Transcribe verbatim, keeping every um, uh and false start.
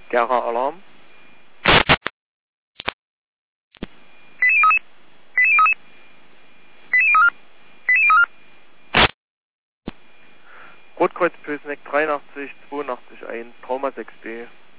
Gera Alarm. Rotkreuz Pösneck dreiundachtzig zweiundachtzig eins, Trauma sechs B.